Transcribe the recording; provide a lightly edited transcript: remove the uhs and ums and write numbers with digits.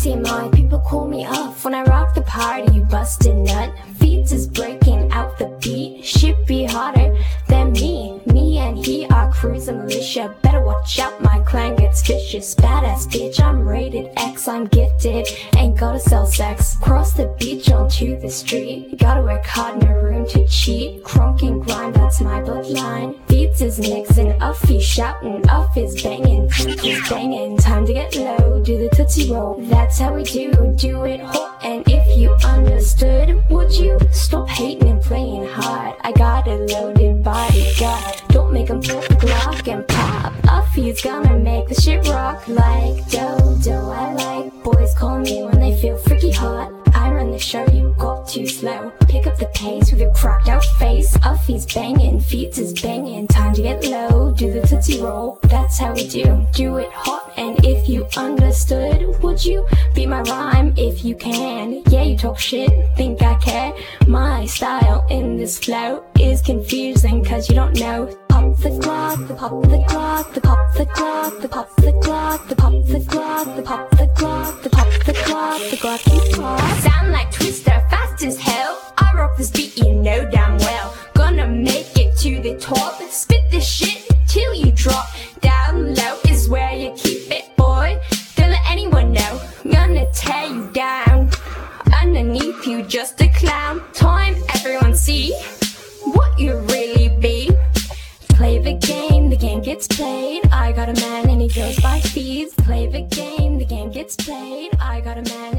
TMI, people call me off when I rock the party, you bust a nut. Feeds is breaking out the beat, shit be harder than me. Me and he are cruising militia, better watch out, my clan gets vicious. Badass bitch, I'm rated X, I'm gifted, ain't gotta sell sex. Cross the beach onto the street, gotta work hard, no room to cheat. Crunk and grind, that's my bloodline. Feeds is mixing, off he's shouting, off is banging, is banging. Time to get low, do the tootsie roll, that's how we do it hot. And if you understood, would you stop hating and playing hard? I got a loaded bodyguard, don't make him pull the Glock and pop. Uffy's gonna make the shit rock like Dodo. I like boys call me when they feel freaky hot. I run the show, you got too slow. Pick up the pace with your cracked out face. Uffy's banging, Feeds is banging. Time to get low, do the tootsie roll, that's how we do it hot. And if you understood, would you be my rhyme if you can? Yeah, you talk shit, think I care. My style in this flow is confusing cause you don't know. Pop the Glock, the pop the Glock, the pop the Glock, the pop the Glock, the pop the Glock, the pop the Glock, the pop the Glock, the Glock you pop. Sound like Twister, fast as hell. I rock this beat, you know damn well. Gonna make it to the top, spit this shit till you drop. Down low is where you keep it, boy. Don't let anyone know, gonna tear you down. Underneath you just a clown. Time everyone see what you really be. Play the game gets played. I got a man and he goes by Feeds. Play the game gets played. I got a man